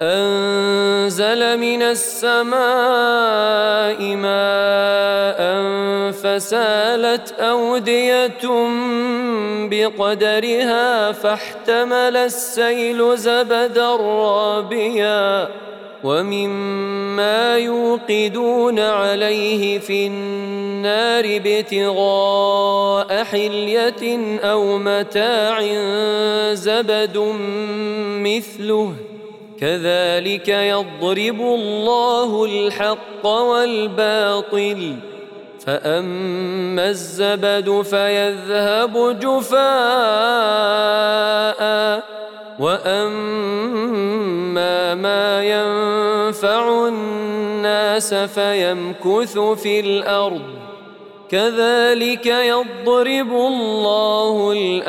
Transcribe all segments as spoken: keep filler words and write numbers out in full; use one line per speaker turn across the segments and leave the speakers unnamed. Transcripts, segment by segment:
أنزل من السماء ماء فسالت أودية بقدرها فاحتمل السيل زبدا رابيا ومما يوقدون عليه في النار ابتغاء حلية أو متاع زبد مثله كذلك يضرب الله الحق والباطل فأما الزبد فيذهب جفاء وأما ما ينفع الناس فيمكث في الأرض كذلك يضرب الله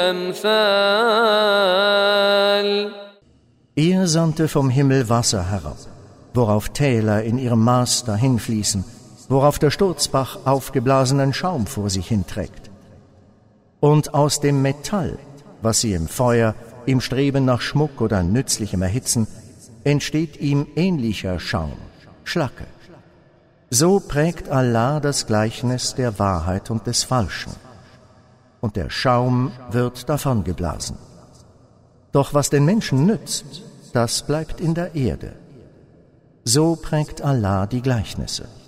الأمثال.
Er sandte vom Himmel Wasser herab, worauf Täler in ihrem Maß dahinfließen, worauf der Sturzbach aufgeblasenen Schaum vor sich hinträgt. Und aus dem Metall, was sie im Feuer, im Streben nach Schmuck oder nützlichem erhitzen, entsteht ihm ähnlicher Schaum, Schlacke. So prägt Allah das Gleichnis der Wahrheit und des Falschen. Und der Schaum wird davongeblasen. Doch was den Menschen nützt, das bleibt in der Erde. So prägt Allah die Gleichnisse.